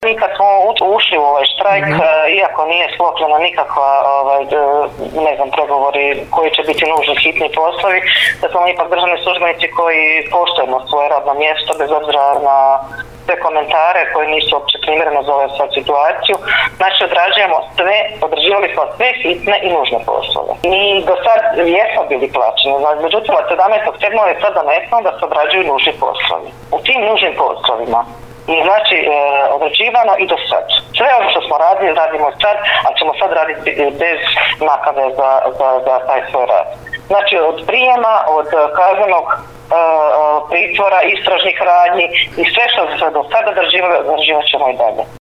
Mi kad smo ušli u ovaj štrajk, iako nije sklopljena nikakva pregovori koji će biti nužni hitni poslovi, da smo ipak državni službenici koji poštujemo svoje radno mjesto bez obzira na sve komentare koji nisu uopće primjereno za ovu sad situaciju. Znači odrađivali smo sve hitne i nužne poslove. Mi do sad jesmo bili plaćeni, međutim od 17.7. je sad doneseno da se odrađuju nužni poslovi. U tim nužnim poslovima je znači odrađivano i do sad. Sve ono što smo radili, radimo sad, a ćemo sad raditi bez naknade za taj svoj rad. Znači od prijema, od kaznenog pritvora, istražnih radnji i sve što se do sada odrađivat ćemo i dalje.